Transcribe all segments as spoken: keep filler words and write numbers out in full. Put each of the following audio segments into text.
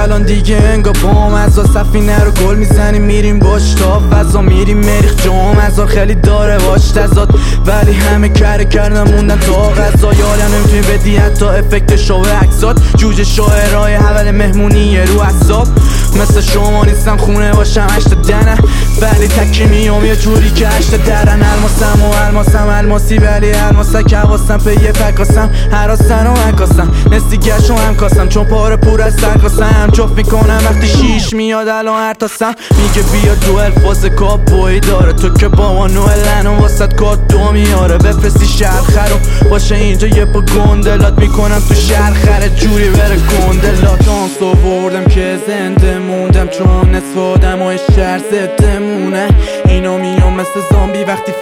الان دیگه انگار بام ازا سفینه رو گل میزنیم میریم باش تا فضا میریم مریخ جام ازا خیلی داره باش تزاد ولی همه کره کردن موندن تا غذا یادم نمیتونی بدی حتی افکت شو عکسات جوجه شاعرای اول مهمونی رو حساب مثل شما نیستم خونه باشم هشت دنه ولی تکی میام یه جوری که هشت درن الماسم و الماسم الماسی ولی الماسک حواسم به یه پکاسم حراسن و مکاسم نستی گشت و هم کاسم چون پاره پور از سرکاسم چوف میکنم وقتی شیش میاد الان هر تاسم میگه بیا دو الفاظ کابوی داره تو که با ما نوهلن و واسد کات دو میاره بفرستی شهر خرو باشه اینجا یه پا گندلات میکنم تو شهر خره جوری بره گندلات دانس آوردم که زنده موندم چون نصف آدم های شهر زده مونه اینا میام مثل زامبی وقتی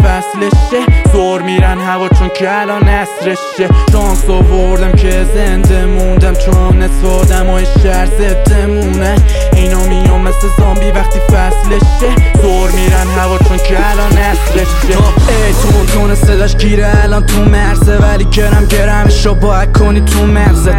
فصلشه زور میرن هوا چون که الان نصرشه دانس آوردم که زنده موندم چون نصف آدم های شهر زده مونه اینا میام مثل زامبی وقتی فصلشه زور میرن هوا چون که الان نصرشه ای تون تون صداش گیره الان تو مرزه ولی گرم گرمشو باید کنی تو مغزت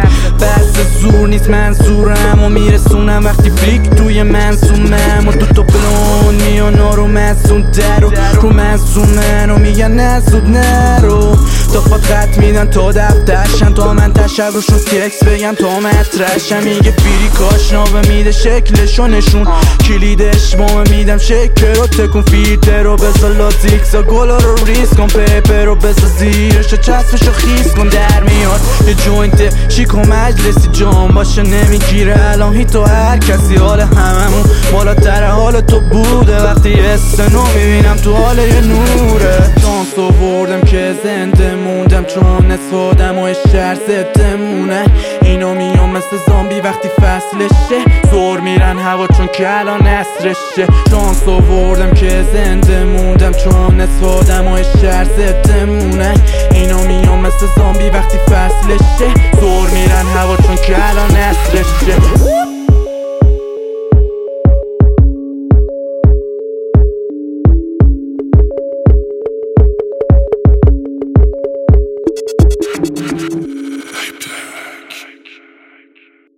بس زور نیست منظورم و میرسونم وقتی بلیک توی منظومم و دوتا بلون میان رو منظوم در و رو منظومن و میگن نزود نرو تا فقط میدن تا دفترشن تا من تشبهشون تکس بگم تا مطرشم میگه بیری کاشناوه میده شکلشو نشون کلیدش بامه میدم شکل رو تکون فیلتر رو بذار لاتیکسا گلا رو ریز کن پیپر رو بذار زیرشو چسبشو خیز کن در میاد یه جوینت شیک و مجلسی جام باشه نمیگیره الان هی تو هر کسی حال هممون بالاتر حال تو بوده وقتی استنو میبینم تو حال یه نوره دانس آوردم که زنده موندم چون نصف آدم های شهر زده مونه اینا میام مثل زامبی وقتی فصلشه زور میرن هوا چون که الان نصرشه دانس آوردم که زنده موندم چون نصف آدم های شهر زده مونه اینا میام مثل زامبی وقتی فصلشه زور میرن هوا چون که الان نصرشه